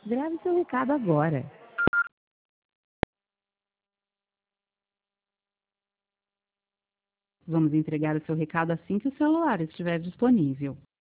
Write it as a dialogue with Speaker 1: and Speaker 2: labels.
Speaker 1: Grave seu recado agora. Vamos entregar o seu recado assim que o celular estiver disponível.